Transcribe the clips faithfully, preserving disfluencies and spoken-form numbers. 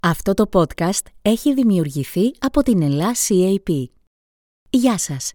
Αυτό το podcast έχει δημιουργηθεί από την Ελλάς σι έι πι. Γεια σας!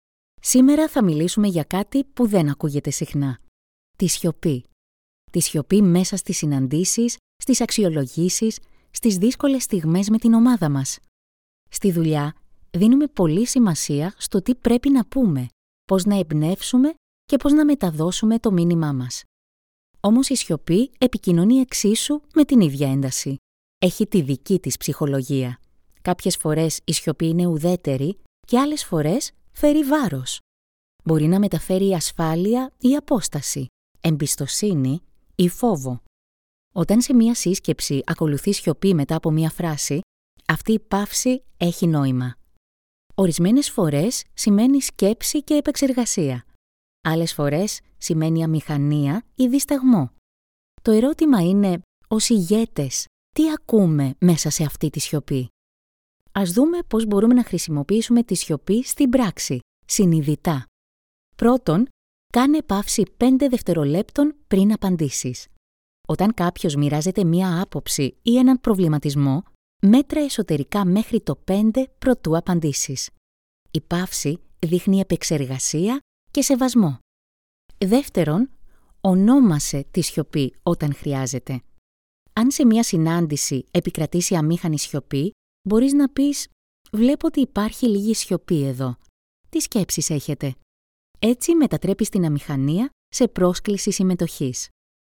Σήμερα θα μιλήσουμε για κάτι που δεν ακούγεται συχνά. Τη σιωπή. Τη σιωπή μέσα στις συναντήσεις, στις αξιολογήσεις, στις δύσκολες στιγμές με την ομάδα μας. Στη δουλειά δίνουμε πολύ σημασία στο τι πρέπει να πούμε, πώς να εμπνεύσουμε και πώς να μεταδώσουμε το μήνυμά μας. Όμως η σιωπή επικοινωνεί εξίσου με την ίδια ένταση. Έχει τη δική της ψυχολογία. Κάποιες φορές η σιωπή είναι ουδέτερη και άλλες φορές φέρει βάρος. Μπορεί να μεταφέρει ασφάλεια ή απόσταση, εμπιστοσύνη ή φόβο. Όταν σε μία σύσκεψη ακολουθεί σιωπή μετά από μία φράση, αυτή η παύση έχει νόημα. Ορισμένες φορές σημαίνει σκέψη και επεξεργασία. Άλλες φορές σημαίνει αμηχανία ή δισταγμό. Το ερώτημα είναι, ως ηγέτες, τι ακούμε μέσα σε αυτή τη σιωπή? Ας δούμε πώς μπορούμε να χρησιμοποιήσουμε τη σιωπή στην πράξη, συνειδητά. Πρώτον, κάνε παύση πέντε δευτερολέπτων πριν απαντήσεις. Όταν κάποιος μοιράζεται μία άποψη ή έναν προβληματισμό, μέτρα εσωτερικά μέχρι το πέντε προτού απαντήσεις. Η παύση δείχνει επεξεργασία και σεβασμό. Δεύτερον, ονόμασε τη σιωπή όταν χρειάζεται. Αν σε μία συνάντηση επικρατήσει αμήχανη σιωπή, μπορείς να πεις «Βλέπω ότι υπάρχει λίγη σιωπή εδώ. Τι σκέψεις έχετε?» Έτσι μετατρέπεις την αμηχανία σε πρόσκληση συμμετοχής.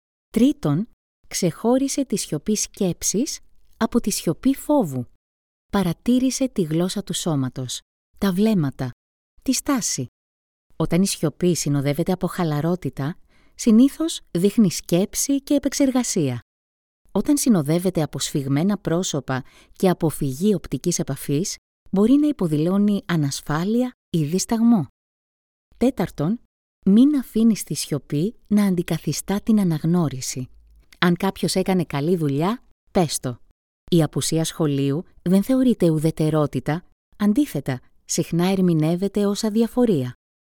Τρίτον, ξεχώρισε τη σιωπή σκέψης από τη σιωπή φόβου. Παρατήρησε τη γλώσσα του σώματος, τα βλέμματα, τη στάση. Όταν η σιωπή συνοδεύεται από χαλαρότητα, συνήθως δείχνει σκέψη και επεξεργασία. Όταν συνοδεύεται από σφιγμένα πρόσωπα και αποφυγή οπτικής επαφής, μπορεί να υποδηλώνει ανασφάλεια ή δισταγμό. Τέταρτον, μην αφήνεις τη σιωπή να αντικαθιστά την αναγνώριση. Αν κάποιος έκανε καλή δουλειά, πες το. Η απουσία σχολείου δεν θεωρείται ουδετερότητα, αντίθετα, συχνά ερμηνεύεται ως αδιαφορία.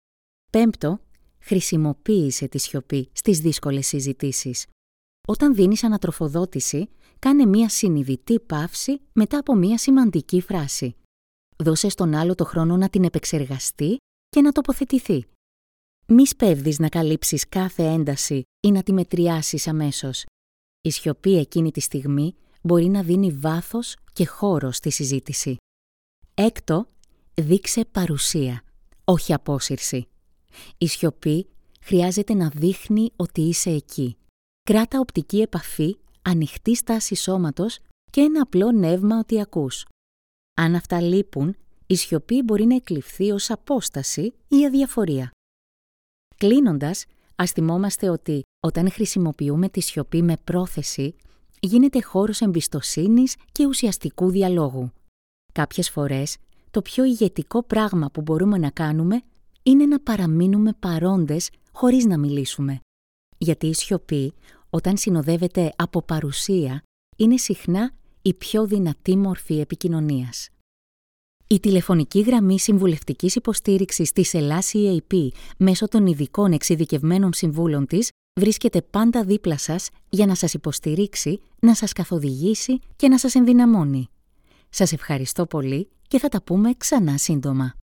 Πέμπτο, χρησιμοποίησε τη σιωπή στις δύσκολες συζητήσεις. Όταν δίνεις ανατροφοδότηση, κάνε μία συνειδητή παύση μετά από μία σημαντική φράση. Δώσε στον άλλο το χρόνο να την επεξεργαστεί και να τοποθετηθεί. Μη σπέβδεις να καλύψεις κάθε ένταση ή να τη μετριάσεις αμέσως. Η σιωπή εκείνη τη στιγμή μπορεί να δίνει βάθος και χώρο στη συζήτηση. Έκτο, δείξε παρουσία, όχι απόσυρση. Η σιωπή χρειάζεται να δείχνει ότι είσαι εκεί. Κράτα οπτική επαφή, ανοιχτή στάση σώματος και ένα απλό νεύμα ότι ακούς. Αν αυτά λείπουν, η σιωπή μπορεί να εκλειφθεί ως απόσταση ή αδιαφορία. Κλείνοντας, ας θυμόμαστε ότι όταν χρησιμοποιούμε τη σιωπή με πρόθεση, γίνεται χώρος εμπιστοσύνης και ουσιαστικού διαλόγου. Κάποιες φορές, το πιο ηγετικό πράγμα που μπορούμε να κάνουμε είναι να παραμείνουμε παρόντες χωρίς να μιλήσουμε. Γιατί η σιωπή, όταν συνοδεύεται από παρουσία, είναι συχνά η πιο δυνατή μορφή επικοινωνίας. Η τηλεφωνική γραμμή συμβουλευτικής υποστήριξης της Ελλάς σι έι πι μέσω των ειδικών εξειδικευμένων συμβούλων της βρίσκεται πάντα δίπλα σας για να σας υποστηρίξει, να σας καθοδηγήσει και να σας ενδυναμώνει. Σας ευχαριστώ πολύ και θα τα πούμε ξανά σύντομα.